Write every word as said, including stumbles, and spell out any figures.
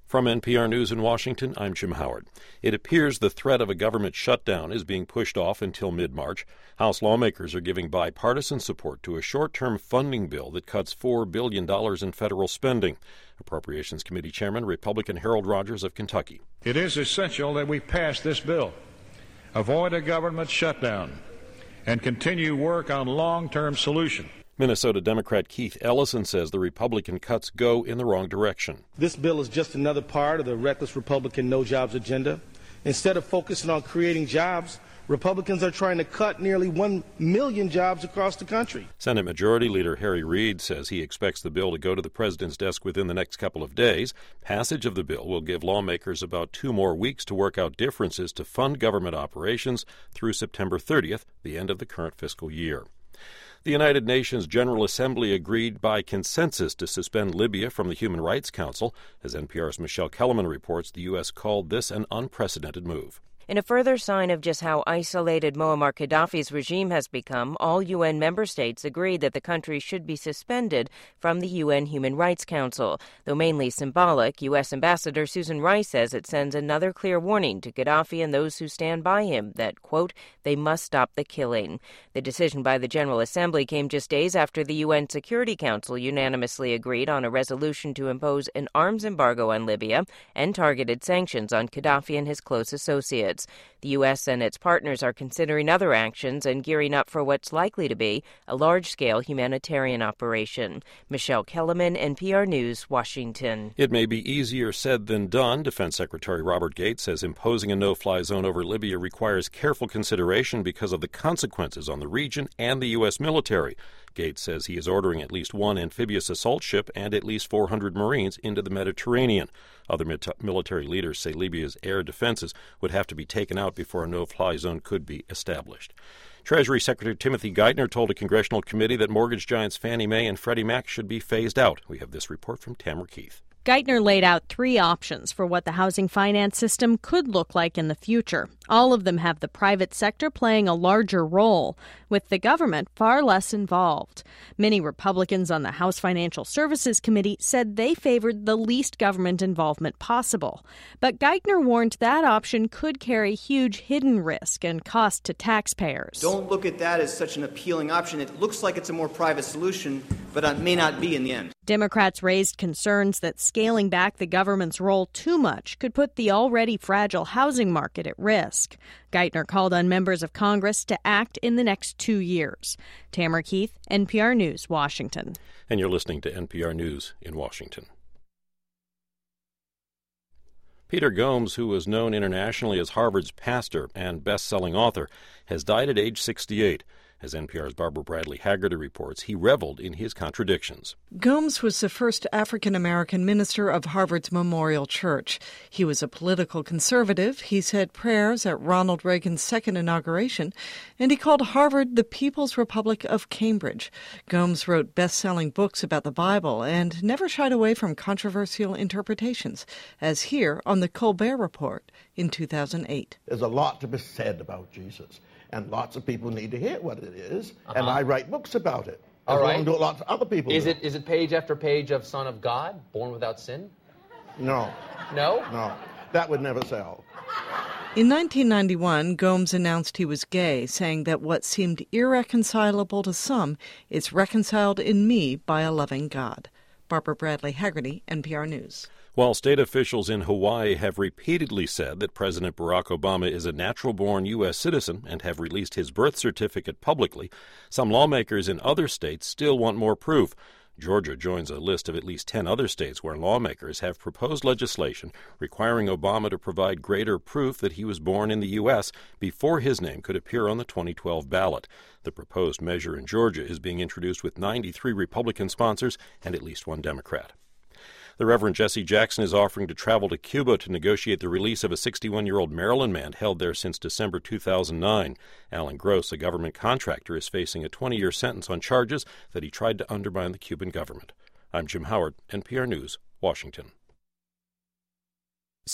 From N P R News in Washington, I'm Jim Howard. It appears the threat of a government shutdown is being pushed off until mid-March. House lawmakers are giving bipartisan support to a short-term funding bill that cuts four billion dollars in federal spending. Appropriations Committee Chairman, Republican Harold Rogers of Kentucky. It is essential that we pass this bill, avoid a government shutdown, and continue work on long-term solutions. Minnesota Democrat Keith Ellison says the Republican cuts go in the wrong direction. This bill is just another part of the reckless Republican no-jobs agenda. Instead of focusing on creating jobs, Republicans are trying to cut nearly one million jobs across the country. Senate Majority Leader Harry Reid says he expects the bill to go to the president's desk within the next couple of days. Passage of the bill will give lawmakers about two more weeks to work out differences to fund government operations through September thirtieth, the end of the current fiscal year. The United Nations General Assembly agreed by consensus to suspend Libya from the Human Rights Council. As N P R's Michelle Kellerman reports, the U S called this an unprecedented move. In a further sign of just how isolated Muammar Gaddafi's regime has become, all U N member states agreed that the country should be suspended from the U N Human Rights Council. Though mainly symbolic, U S Ambassador Susan Rice says it sends another clear warning to Gaddafi and those who stand by him that, quote, they must stop the killing. The decision by the General Assembly came just days after the U N Security Council unanimously agreed on a resolution to impose an arms embargo on Libya and targeted sanctions on Gaddafi and his close associates. The U S and its partners are considering other actions and gearing up for what's likely to be a large-scale humanitarian operation. Michelle Kellerman, N P R News, Washington. It may be easier said than done. Defense Secretary Robert Gates says imposing a no-fly zone over Libya requires careful consideration because of the consequences on the region and the U S military. Gates says he is ordering at least one amphibious assault ship and at least four hundred Marines into the Mediterranean. Other military leaders say Libya's air defenses would have to be taken out before a no-fly zone could be established. Treasury Secretary Timothy Geithner told a congressional committee that mortgage giants Fannie Mae and Freddie Mac should be phased out. We have this report from Tamara Keith. Geithner laid out three options for what the housing finance system could look like in the future. All of them have the private sector playing a larger role, with the government far less involved. Many Republicans on the House Financial Services Committee said they favored the least government involvement possible. But Geithner warned that option could carry huge hidden risk and cost to taxpayers. Don't look at that as such an appealing option. It looks like it's a more private solution, but it may not be in the end. Democrats raised concerns that scaling back the government's role too much could put the already fragile housing market at risk. Geithner called on members of Congress to act in the next two years. Tamara Keith, N P R News, Washington. And you're listening to N P R News in Washington. Peter Gomes, who was known internationally as Harvard's pastor and best-selling author, has died at age sixty-eight. As N P R's Barbara Bradley Haggerty reports, he reveled in his contradictions. Gomes was the first African-American minister of Harvard's Memorial Church. He was a political conservative. He said prayers at Ronald Reagan's second inauguration, and he called Harvard the People's Republic of Cambridge. Gomes wrote best-selling books about the Bible and never shied away from controversial interpretations, as here on the Colbert Report in two thousand eight. There's a lot to be said about Jesus. And lots of people need to hear what it is, uh-huh. and I write books about it. All right. Do lots of other people. Is do. it is it page after page of Son of God, born without sin? No. No? No. That would never sell. In nineteen ninety-one, Gomes announced he was gay, saying that what seemed irreconcilable to some is reconciled in me by a loving God. Barbara Bradley Haggerty, N P R News. While state officials in Hawaii have repeatedly said that President Barack Obama is a natural-born U S citizen and have released his birth certificate publicly, some lawmakers in other states still want more proof. Georgia joins a list of at least ten other states where lawmakers have proposed legislation requiring Obama to provide greater proof that he was born in the U S before his name could appear on the twenty twelve ballot. The proposed measure in Georgia is being introduced with ninety-three Republican sponsors and at least one Democrat. The Reverend Jesse Jackson is offering to travel to Cuba to negotiate the release of a sixty-one-year-old Maryland man held there since December two thousand nine. Alan Gross, a government contractor, is facing a twenty-year sentence on charges that he tried to undermine the Cuban government. I'm Jim Howard, N P R News, Washington.